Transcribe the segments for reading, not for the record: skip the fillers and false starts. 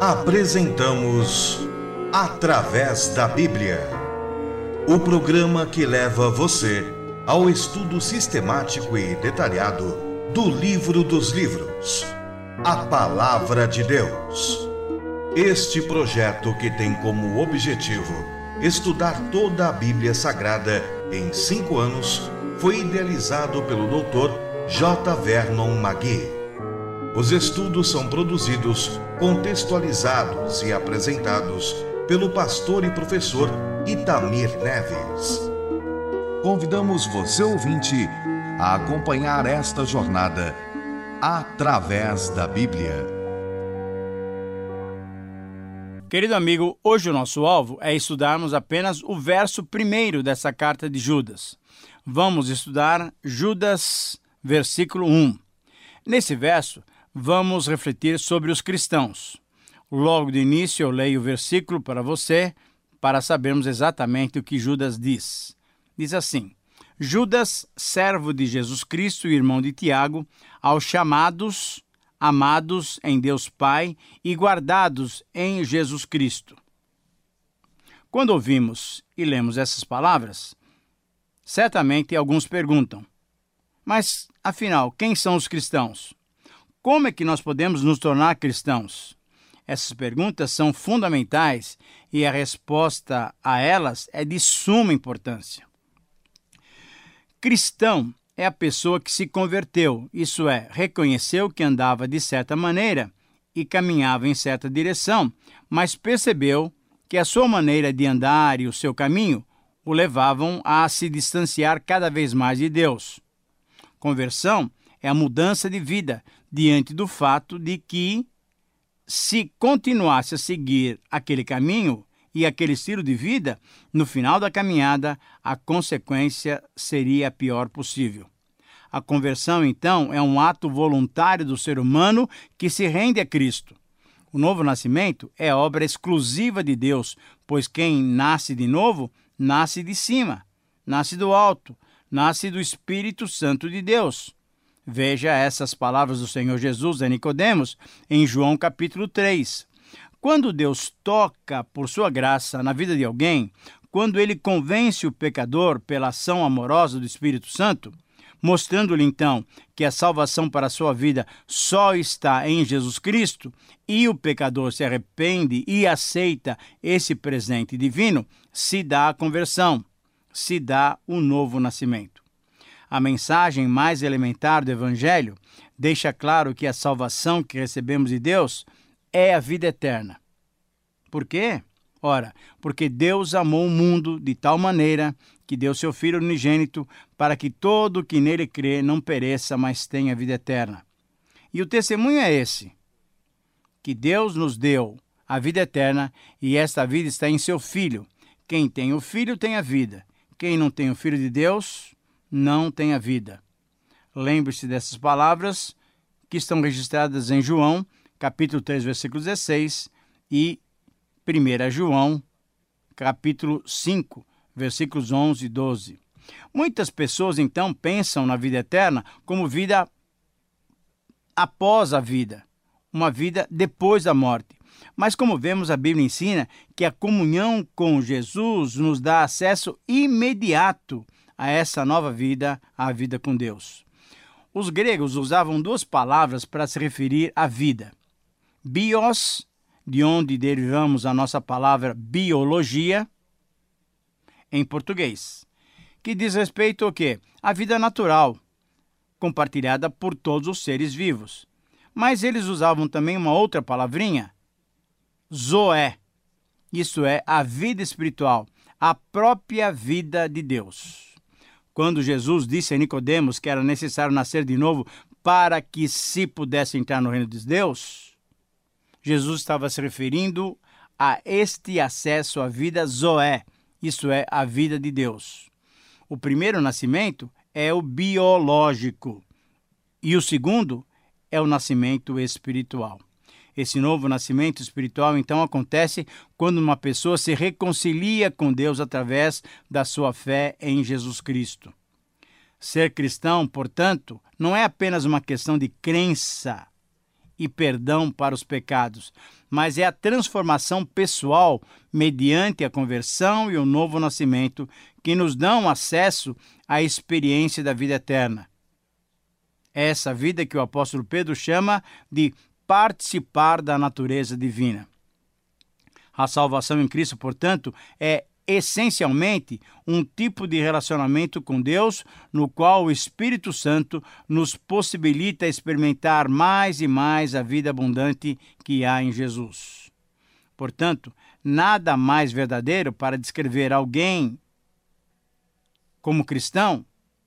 Apresentamos Através da Bíblia, o programa que leva você ao estudo sistemático e detalhado do livro dos livros, a Palavra de Deus. Este projeto, que tem como objetivo estudar toda a Bíblia Sagrada em 5 anos, foi idealizado pelo Dr. J. Vernon McGee. Os estudos são produzidos, contextualizados e apresentados pelo pastor e professor Itamir Neves. Convidamos você, ouvinte, a acompanhar esta jornada através da Bíblia. Querido amigo, hoje o nosso alvo é estudarmos apenas o verso 1 dessa carta de Judas. Vamos estudar Judas, versículo 1. Nesse verso, vamos refletir sobre os cristãos. Logo de início, eu leio o versículo para você, para sabermos exatamente o que Judas diz. Diz assim: Judas, servo de Jesus Cristo e irmão de Tiago, aos chamados, amados em Deus Pai e guardados em Jesus Cristo. Quando ouvimos e lemos essas palavras, certamente alguns perguntam: mas, afinal, quem são os cristãos? Como é que nós podemos nos tornar cristãos? Essas perguntas são fundamentais e a resposta a elas é de suma importância. Cristão é a pessoa que se converteu, isso é, reconheceu que andava de certa maneira e caminhava em certa direção, mas percebeu que a sua maneira de andar e o seu caminho o levavam a se distanciar cada vez mais de Deus. Conversão é a mudança de vida diante do fato de que, se continuasse a seguir aquele caminho e aquele estilo de vida, no final da caminhada, a consequência seria a pior possível. A conversão, então, é um ato voluntário do ser humano que se rende a Cristo. O novo nascimento é obra exclusiva de Deus, pois quem nasce de novo, nasce de cima, nasce do alto, nasce do Espírito Santo de Deus. Veja essas palavras do Senhor Jesus a Nicodemos em João capítulo 3. Quando Deus toca por sua graça na vida de alguém, quando ele convence o pecador pela ação amorosa do Espírito Santo, mostrando-lhe então que a salvação para a sua vida só está em Jesus Cristo, e o pecador se arrepende e aceita esse presente divino, se dá a conversão, se dá o novo nascimento. A mensagem mais elementar do Evangelho deixa claro que a salvação que recebemos de Deus é a vida eterna. Por quê? Ora, porque Deus amou o mundo de tal maneira que deu seu Filho unigênito para que todo o que nele crê não pereça, mas tenha vida eterna. E o testemunho é esse, que Deus nos deu a vida eterna e esta vida está em seu Filho. Quem tem o Filho tem a vida. Quem não tem o Filho de Deus não tem a vida. Lembre-se dessas palavras que estão registradas em João, capítulo 3, versículo 16, e 1 João, capítulo 5, versículos 11 e 12. Muitas pessoas, então, pensam na vida eterna como vida após a vida, uma vida depois da morte. Mas, como vemos, a Bíblia ensina que a comunhão com Jesus nos dá acesso imediato a essa nova vida, a vida com Deus. Os gregos usavam 2 palavras para se referir à vida. Bios, de onde derivamos a nossa palavra biologia, em português, que diz respeito ao quê? À vida natural, compartilhada por todos os seres vivos. Mas eles usavam também uma outra palavrinha, zoé, isso é, a vida espiritual, a própria vida de Deus. Quando Jesus disse a Nicodemos que era necessário nascer de novo para que se pudesse entrar no reino de Deus, Jesus estava se referindo a este acesso à vida zoé, isso é, a vida de Deus. O primeiro nascimento é o biológico e o segundo é o nascimento espiritual. Esse novo nascimento espiritual, então, acontece quando uma pessoa se reconcilia com Deus através da sua fé em Jesus Cristo. Ser cristão, portanto, não é apenas uma questão de crença e perdão para os pecados, mas é a transformação pessoal mediante a conversão e o novo nascimento que nos dão acesso à experiência da vida eterna. Essa vida que o apóstolo Pedro chama de participar da natureza divina. A salvação em Cristo, portanto, é essencialmente um tipo de relacionamento com Deus no qual o Espírito Santo nos possibilita experimentar mais e mais a vida abundante que há em Jesus. Portanto, nada mais verdadeiro para descrever alguém como cristão,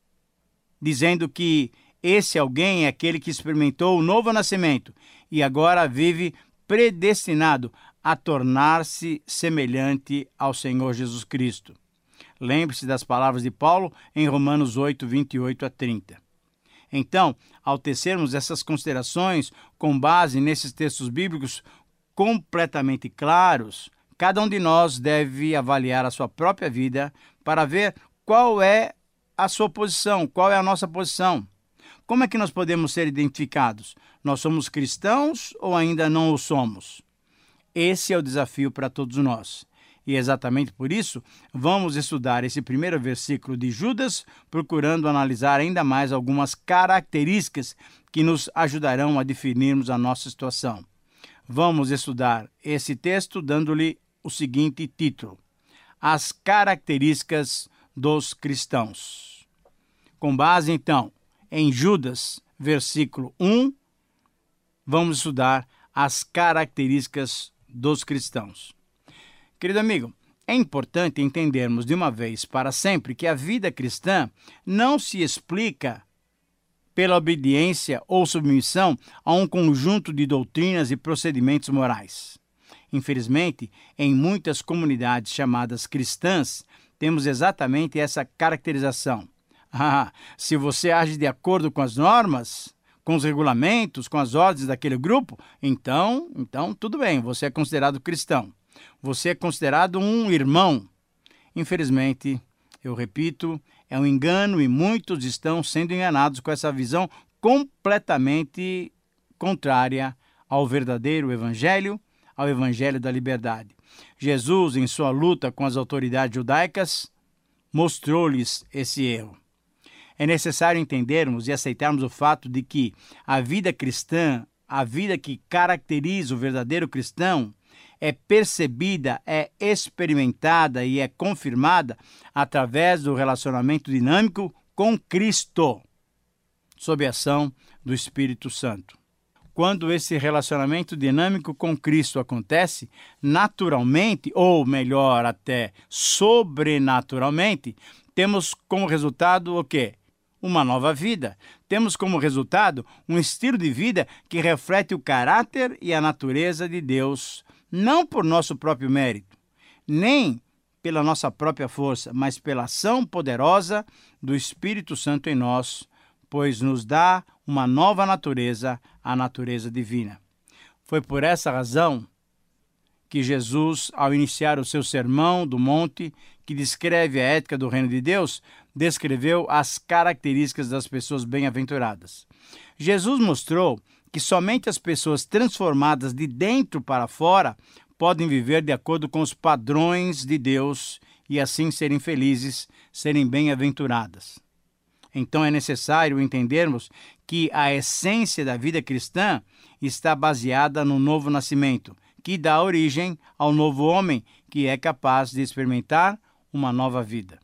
dizendo que esse alguém é aquele que experimentou o novo nascimento e agora vive predestinado a tornar-se semelhante ao Senhor Jesus Cristo. Lembre-se das palavras de Paulo em Romanos 8, 28 a 30. Então, ao tecermos essas considerações com base nesses textos bíblicos completamente claros, cada um de nós deve avaliar a sua própria vida para ver qual é a sua posição, qual é a nossa posição. Como é que nós podemos ser identificados? Nós somos cristãos ou ainda não o somos? Esse é o desafio para todos nós. E exatamente por isso, vamos estudar esse primeiro versículo de Judas, procurando analisar ainda mais algumas características que nos ajudarão a definirmos a nossa situação. Vamos estudar esse texto dando-lhe o seguinte título: As características dos cristãos. Com base, então, em Judas, versículo 1, vamos estudar as características dos cristãos. Querido amigo, é importante entendermos de uma vez para sempre que a vida cristã não se explica pela obediência ou submissão a um conjunto de doutrinas e procedimentos morais. Infelizmente, em muitas comunidades chamadas cristãs, temos exatamente essa caracterização. Se você age de acordo com as normas, com os regulamentos, com as ordens daquele grupo, então tudo bem, você é considerado cristão. Você é considerado um irmão. Infelizmente, eu repito, é um engano e muitos estão sendo enganados com essa visão completamente contrária ao verdadeiro evangelho, ao evangelho da liberdade. Jesus, em sua luta com as autoridades judaicas, mostrou-lhes esse erro. É necessário entendermos e aceitarmos o fato de que a vida cristã, a vida que caracteriza o verdadeiro cristão, é percebida, é experimentada e é confirmada através do relacionamento dinâmico com Cristo, sob a ação do Espírito Santo. Quando esse relacionamento dinâmico com Cristo acontece, naturalmente, ou melhor até sobrenaturalmente, temos como resultado o quê? Uma nova vida. Temos como resultado um estilo de vida que reflete o caráter e a natureza de Deus, não por nosso próprio mérito, nem pela nossa própria força, mas pela ação poderosa do Espírito Santo em nós, pois nos dá uma nova natureza, a natureza divina. Foi por essa razão que Jesus, ao iniciar o seu sermão do monte, que descreve a ética do reino de Deus, descreveu as características das pessoas bem-aventuradas. Jesus mostrou que somente as pessoas transformadas de dentro para fora podem viver de acordo com os padrões de Deus e assim serem felizes, serem bem-aventuradas. Então é necessário entendermos que a essência da vida cristã está baseada no novo nascimento, que dá origem ao novo homem que é capaz de experimentar uma nova vida.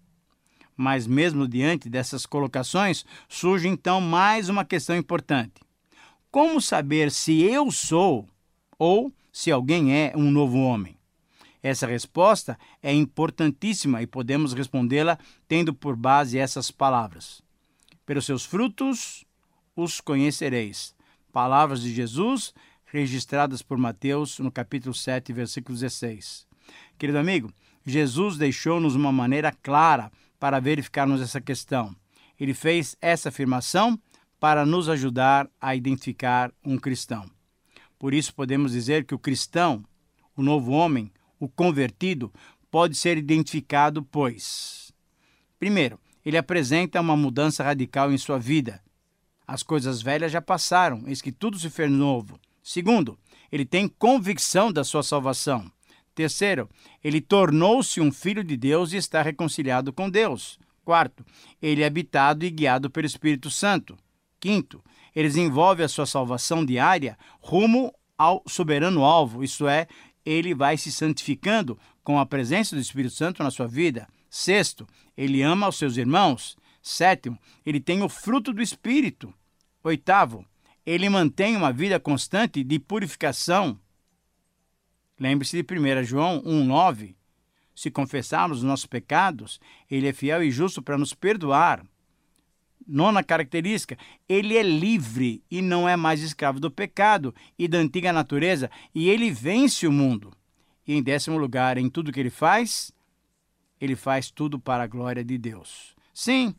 Mas mesmo diante dessas colocações, surge então mais uma questão importante. Como saber se eu sou ou se alguém é um novo homem? Essa resposta é importantíssima e podemos respondê-la tendo por base essas palavras. Pelos seus frutos os conhecereis. Palavras de Jesus registradas por Mateus no capítulo 7, versículo 16. Querido amigo, Jesus deixou-nos uma maneira clara para verificarmos essa questão. Ele fez essa afirmação para nos ajudar a identificar um cristão. Por isso podemos dizer que o cristão, o novo homem, o convertido, pode ser identificado, pois, primeiro, ele apresenta uma mudança radical em sua vida. As coisas velhas já passaram, eis que tudo se fez novo. Segundo, ele tem convicção da sua salvação. Terceiro, ele tornou-se um filho de Deus e está reconciliado com Deus. Quarto, ele é habitado e guiado pelo Espírito Santo. Quinto, ele desenvolve a sua salvação diária rumo ao soberano alvo, isto é, ele vai se santificando com a presença do Espírito Santo na sua vida. Sexto, ele ama os seus irmãos. Sétimo, ele tem o fruto do Espírito. Oitavo, ele mantém uma vida constante de purificação. Lembre-se de 1 João 1,9. Se confessarmos os nossos pecados, ele é fiel e justo para nos perdoar. Nona característica, ele é livre e não é mais escravo do pecado e da antiga natureza, e ele vence o mundo. E em 10º lugar, em tudo que ele faz tudo para a glória de Deus. Sim,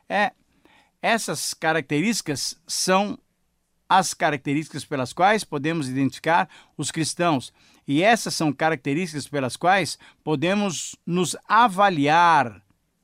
essas características são as características pelas quais podemos identificar os cristãos. E essas são características pelas quais podemos nos avaliar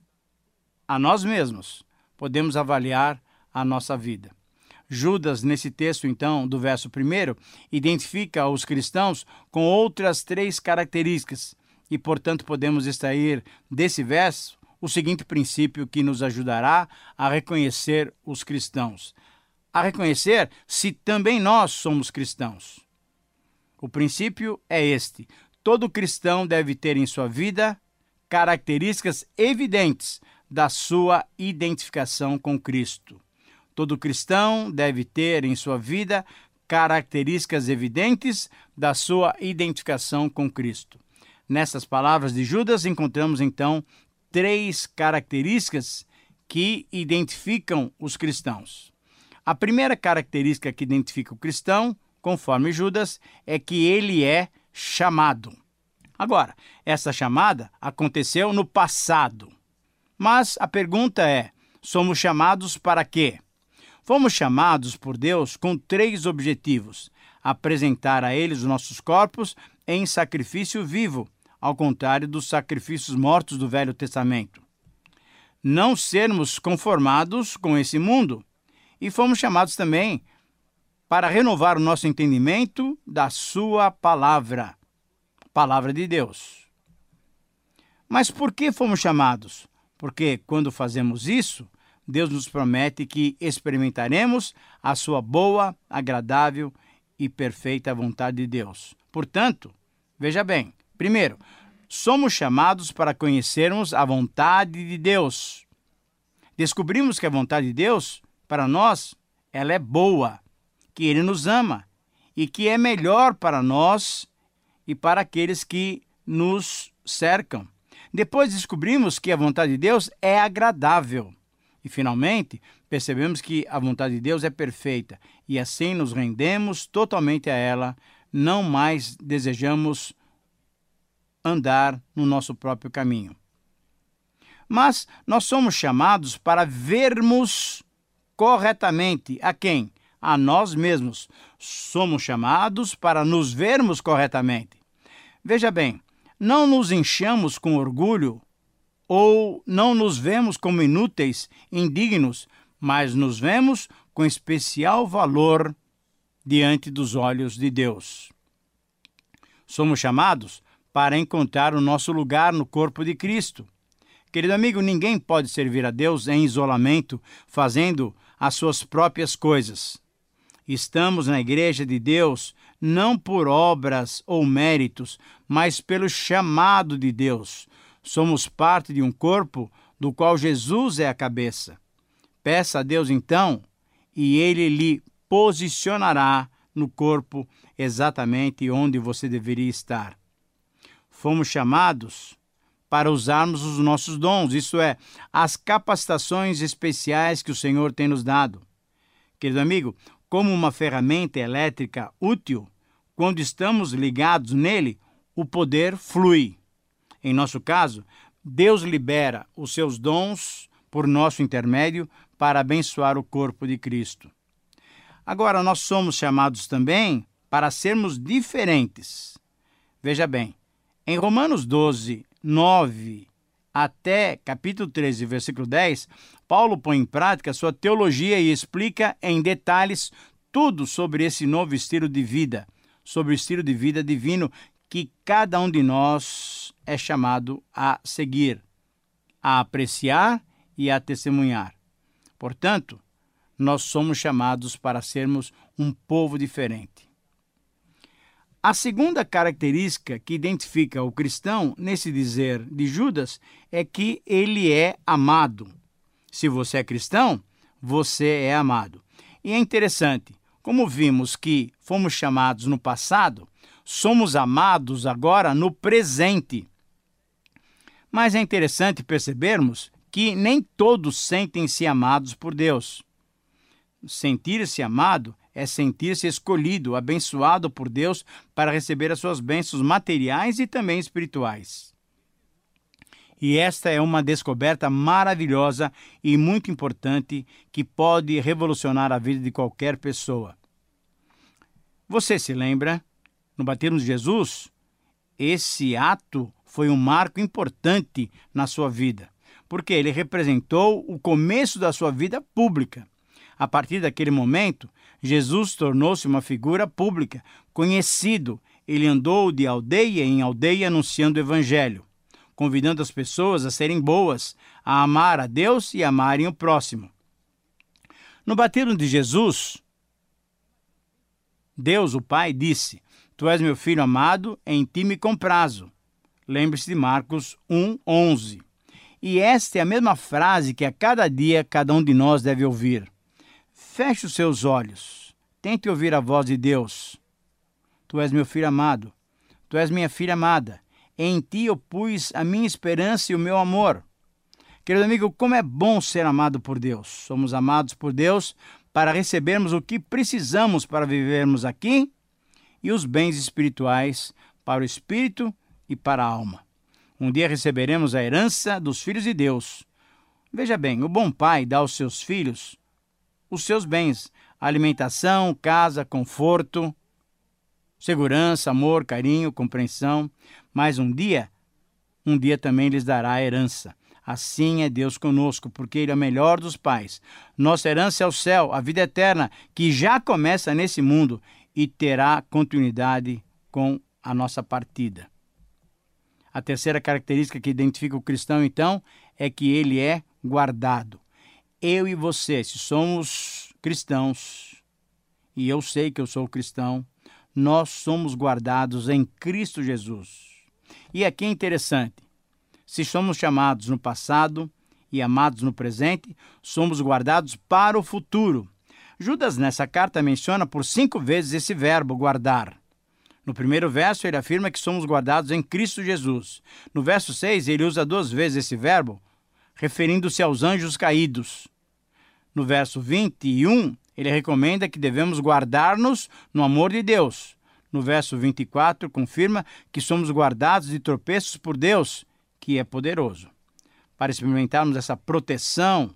a nós mesmos. Podemos avaliar a nossa vida. Judas, nesse texto, então, do verso 1, identifica os cristãos com outras 3 características. E, portanto, podemos extrair desse verso o seguinte princípio que nos ajudará a reconhecer os cristãos. A reconhecer se também nós somos cristãos. O princípio é este: todo cristão deve ter em sua vida características evidentes da sua identificação com Cristo. Todo cristão deve ter em sua vida características evidentes da sua identificação com Cristo. Nessas palavras de Judas encontramos então 3 características que identificam os cristãos. A primeira característica que identifica o cristão, conforme Judas, é que ele é chamado. Agora, essa chamada aconteceu no passado. Mas a pergunta é, somos chamados para quê? Fomos chamados por Deus com 3 objetivos: apresentar a Ele os nossos corpos em sacrifício vivo, ao contrário dos sacrifícios mortos do Velho Testamento. Não sermos conformados com esse mundo. E fomos chamados também para renovar o nosso entendimento da sua palavra, palavra de Deus. Mas por que fomos chamados? Porque quando fazemos isso, Deus nos promete que experimentaremos a sua boa, agradável e perfeita vontade de Deus. Portanto, veja bem, primeiro, somos chamados para conhecermos a vontade de Deus. Descobrimos que a vontade de Deus, para nós, ela é boa, que Ele nos ama e que é melhor para nós e para aqueles que nos cercam. Depois descobrimos que a vontade de Deus é agradável. E, finalmente, percebemos que a vontade de Deus é perfeita e assim nos rendemos totalmente a ela, não mais desejamos andar no nosso próprio caminho. Mas nós somos chamados para vermos corretamente a quem? A nós mesmos. Somos chamados para nos vermos corretamente. Veja bem, não nos enchamos com orgulho ou não nos vemos como inúteis, indignos, mas nos vemos com especial valor diante dos olhos de Deus. Somos chamados para encontrar o nosso lugar no corpo de Cristo. Querido amigo, ninguém pode servir a Deus em isolamento, fazendo as suas próprias coisas. Estamos na igreja de Deus não por obras ou méritos, mas pelo chamado de Deus. Somos parte de um corpo do qual Jesus é a cabeça. Peça a Deus então, e Ele lhe posicionará no corpo exatamente onde você deveria estar. Fomos chamados para usarmos os nossos dons, isto é, as capacitações especiais que o Senhor tem nos dado. Querido amigo, como uma ferramenta elétrica útil, quando estamos ligados nele, o poder flui. Em nosso caso, Deus libera os seus dons por nosso intermédio para abençoar o corpo de Cristo. Agora, nós somos chamados também para sermos diferentes. Veja bem, em Romanos 12, 9 até capítulo 13, versículo 10, Paulo põe em prática sua teologia e explica em detalhes tudo sobre esse novo estilo de vida, sobre o estilo de vida divino que cada um de nós é chamado a seguir, a apreciar e a testemunhar. Portanto, nós somos chamados para sermos um povo diferente. A segunda característica que identifica o cristão, nesse dizer de Judas, é que ele é amado. Se você é cristão, você é amado. E é interessante, como vimos que fomos chamados no passado, somos amados agora no presente. Mas é interessante percebermos que nem todos sentem-se amados por Deus. Sentir-se amado é sentir-se escolhido, abençoado por Deus para receber as suas bênçãos materiais e também espirituais. E esta é uma descoberta maravilhosa e muito importante que pode revolucionar a vida de qualquer pessoa. Você se lembra? No batismo de Jesus, esse ato foi um marco importante na sua vida, porque ele representou o começo da sua vida pública. A partir daquele momento, Jesus tornou-se uma figura pública, conhecido. Ele andou de aldeia em aldeia anunciando o evangelho, convidando as pessoas a serem boas, a amar a Deus e amarem o próximo. No batismo de Jesus, Deus, o Pai, disse: "Tu és meu filho amado, em ti me comprazo." Lembre-se de Marcos 1:11. E esta é a mesma frase que a cada dia cada um de nós deve ouvir. Feche os seus olhos. Tente ouvir a voz de Deus. Tu és meu filho amado. Tu és minha filha amada. Em ti eu pus a minha esperança e o meu amor. Querido amigo, como é bom ser amado por Deus. Somos amados por Deus para recebermos o que precisamos para vivermos aqui e os bens espirituais para o espírito e para a alma. Um dia receberemos a herança dos filhos de Deus. Veja bem, o bom pai dá aos seus filhos os seus bens, alimentação, casa, conforto, segurança, amor, carinho, compreensão. Mas um dia também lhes dará a herança. Assim é Deus conosco, porque Ele é o melhor dos pais. Nossa herança é o céu, a vida eterna, que já começa nesse mundo e terá continuidade com a nossa partida. A terceira característica que identifica o cristão, então, é que ele é guardado. Eu e você, se somos cristãos, e eu sei que eu sou cristão, nós somos guardados em Cristo Jesus. E aqui é interessante, se somos chamados no passado e amados no presente, somos guardados para o futuro. Judas, nessa carta, menciona por 5 vezes esse verbo, guardar. No primeiro verso, ele afirma que somos guardados em Cristo Jesus. No verso 6, ele usa 2 vezes esse verbo, referindo-se aos anjos caídos. No verso 21, ele recomenda que devemos guardar-nos no amor de Deus. No verso 24, confirma que somos guardados de tropeços por Deus, que é poderoso. Para experimentarmos essa proteção,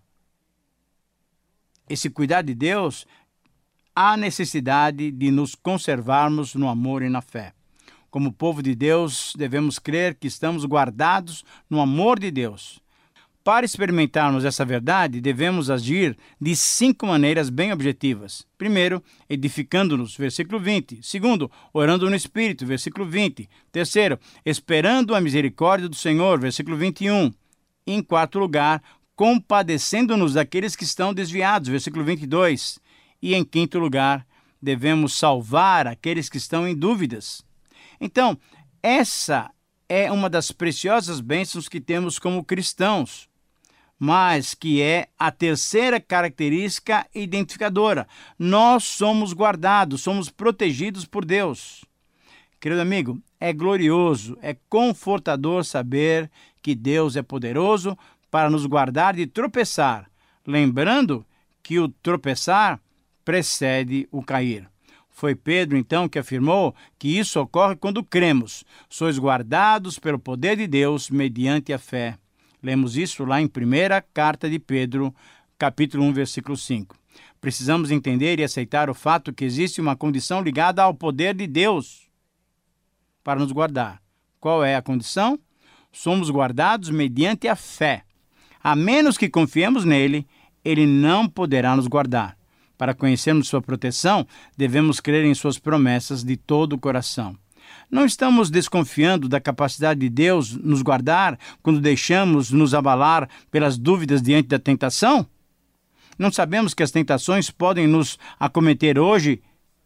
esse cuidado de Deus, há necessidade de nos conservarmos no amor e na fé. Como povo de Deus, devemos crer que estamos guardados no amor de Deus. Para experimentarmos essa verdade, devemos agir de 5 maneiras bem objetivas. Primeiro, edificando-nos, versículo 20. Segundo, orando no Espírito, versículo 20. Terceiro, esperando a misericórdia do Senhor, versículo 21. E, em quarto lugar, compadecendo-nos daqueles que estão desviados, versículo 22. E, em quinto lugar, devemos salvar aqueles que estão em dúvidas. Então, essa é uma das preciosas bênçãos que temos como cristãos, mas que é a terceira característica identificadora. Nós somos guardados, somos protegidos por Deus. Querido amigo, é glorioso, é confortador saber que Deus é poderoso para nos guardar de tropeçar, lembrando que o tropeçar precede o cair. Foi Pedro, então, que afirmou que isso ocorre quando cremos. Sois guardados pelo poder de Deus mediante a fé. Lemos isso lá em 1ª carta de Pedro, capítulo 1, versículo 5. Precisamos entender e aceitar o fato que existe uma condição ligada ao poder de Deus para nos guardar. Qual é a condição? Somos guardados mediante a fé. A menos que confiemos nele, ele não poderá nos guardar. Para conhecermos sua proteção, devemos crer em suas promessas de todo o coração. Não estamos desconfiando da capacidade de Deus nos guardar quando deixamos nos abalar pelas dúvidas diante da tentação? Não sabemos que as tentações podem nos acometer hoje?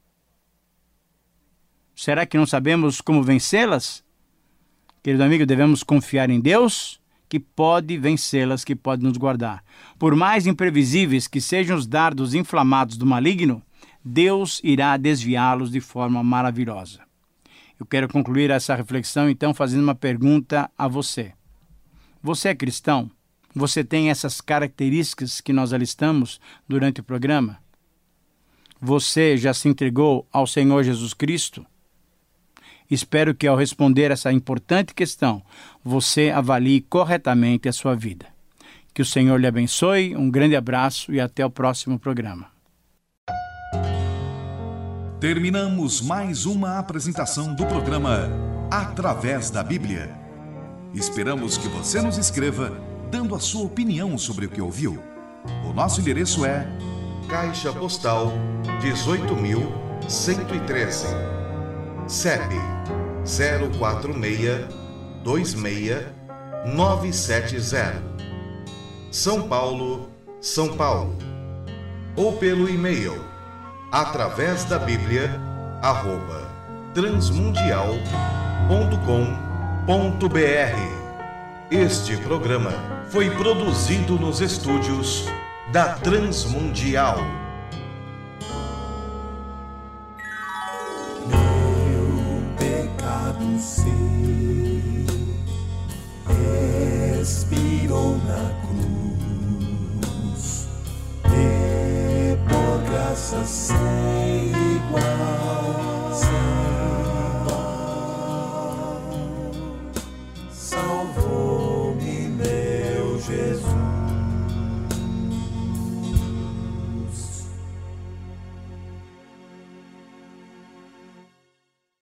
Será que não sabemos como vencê-las? Querido amigo, devemos confiar em Deus, que pode vencê-las, que pode nos guardar. Por mais imprevisíveis que sejam os dardos inflamados do maligno, Deus irá desviá-los de forma maravilhosa. Eu quero concluir essa reflexão, então, fazendo uma pergunta a você. Você é cristão? Você tem essas características que nós alistamos durante o programa? Você já se entregou ao Senhor Jesus Cristo? Espero que, ao responder essa importante questão, você avalie corretamente a sua vida. Que o Senhor lhe abençoe, um grande abraço e até o próximo programa. Terminamos mais uma apresentação do programa Através da Bíblia. Esperamos que você nos escreva, dando a sua opinião sobre o que ouviu. O nosso endereço é Caixa Postal 18.113, CEP 04626-970, São Paulo, São Paulo. Ou pelo e-mail atravesdabiblia@transmundial.com.br. Este programa foi produzido nos estúdios da Transmundial. Meu pecado sei, expirou na cruz, e por graça sem igual, salvou-me meu Jesus.